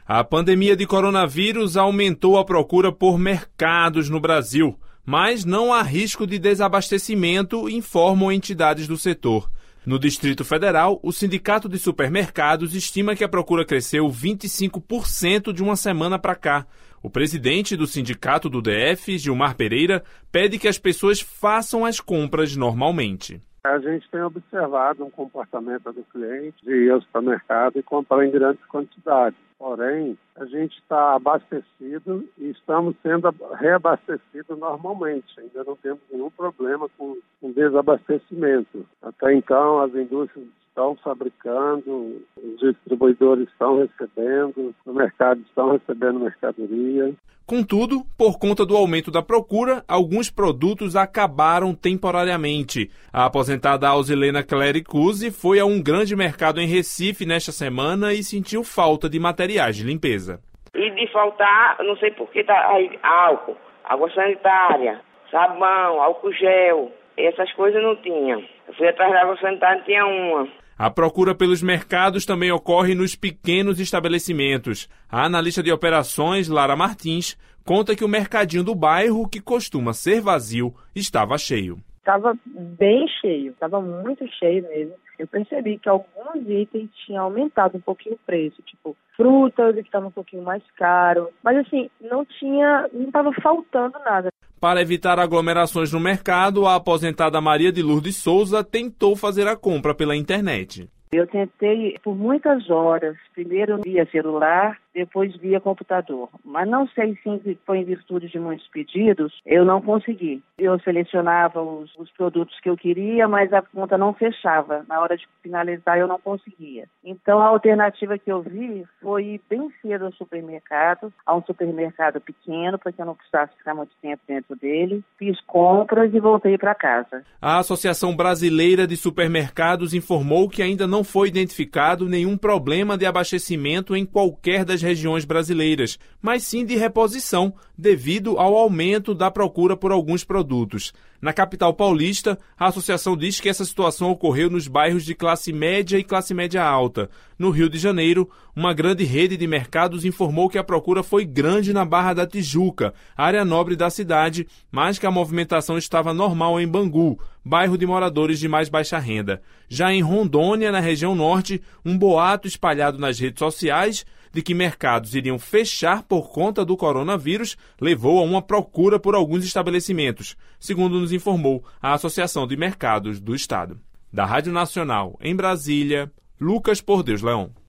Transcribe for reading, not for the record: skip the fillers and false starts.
A pandemia de coronavírus aumentou a procura por mercados no Brasil, mas não há risco de desabastecimento, informam entidades do setor. No Distrito Federal, o Sindicato de Supermercados estima que a procura cresceu 25% de uma semana para cá. O presidente do sindicato do DF, Gilmar Pereira, pede que as pessoas façam as compras normalmente. A gente tem observado um comportamento do cliente de ir ao supermercado e comprar em grandes quantidades. Porém, a gente está abastecido e estamos sendo reabastecidos normalmente. Ainda não temos nenhum problema com desabastecimento. Até então, as indústrias estão fabricando, os distribuidores estão recebendo, os mercados estão recebendo mercadoria. Contudo, por conta do aumento da procura, alguns produtos acabaram temporariamente. A aposentada Alzilena Clericuzzi foi a um grande mercado em Recife nesta semana e sentiu falta de materiais de limpeza. E de faltar, não sei por que, álcool, água sanitária, sabão, álcool gel, essas coisas não tinha. Eu fui atrás da água sanitária e tinha uma. A procura pelos mercados também ocorre nos pequenos estabelecimentos. A analista de operações, Lara Martins, conta que o mercadinho do bairro, que costuma ser vazio, estava cheio. Estava bem cheio, estava muito cheio mesmo. Eu percebi que alguns itens tinham aumentado um pouquinho o preço, tipo frutas, que estavam um pouquinho mais caro. Mas assim, não estava faltando nada. Para evitar aglomerações no mercado, a aposentada Maria de Lourdes Souza tentou fazer a compra pela internet. Eu tentei por muitas horas, primeiro via celular, depois via computador. Mas não sei se foi em virtude de muitos pedidos, eu não consegui. Eu selecionava os produtos que eu queria, mas a conta não fechava. Na hora de finalizar, eu não conseguia. Então, a alternativa que eu vi foi ir bem cedo ao supermercado, a um supermercado pequeno, para que eu não precisasse ficar muito tempo dentro dele. Fiz compras e voltei para casa. A Associação Brasileira de Supermercados informou que ainda não foi identificado nenhum problema de abastecimento em qualquer das regiões brasileiras, mas sim de reposição, devido ao aumento da procura por alguns produtos. Na capital paulista, a associação diz que essa situação ocorreu nos bairros de classe média e classe média alta. No Rio de Janeiro, uma grande rede de mercados informou que a procura foi grande na Barra da Tijuca, área nobre da cidade, mas que a movimentação estava normal em Bangu, bairro de moradores de mais baixa renda. Já em Rondônia, na região norte, um boato espalhado nas redes sociais de que mercados iriam fechar por conta do coronavírus levou a uma procura por alguns estabelecimentos, segundo nos informou a Associação de Mercados do Estado. Da Rádio Nacional, em Brasília, Lucas Por Deus Leão.